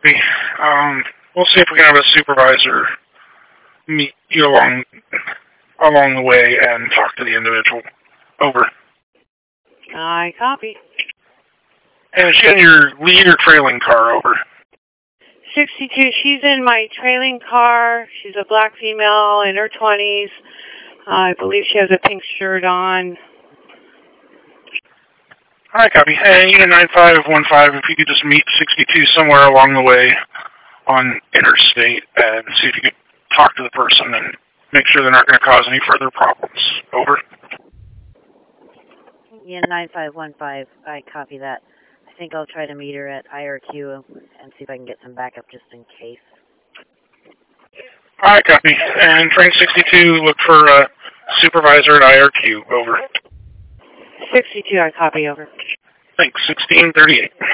copy. We'll see if we can have a supervisor meet you along the way and talk to the individual. Over. I copy. And is she in your lead or trailing car? Over. 62, she's in my trailing car. She's a black female in her 20s. I believe she has a pink shirt on. Alright, copy. And Unit 9515, if you could just meet 62 somewhere along the way on Interstate and see if you could talk to the person and make sure they're not going to cause any further problems. Over. Yeah, 9515, I copy that. I think I'll try to meet her at IRQ and see if I can get some backup just in case. Alright, copy. And train 62, look for a supervisor at IRQ. Over. 62, I copy. Over. Thanks. 1638.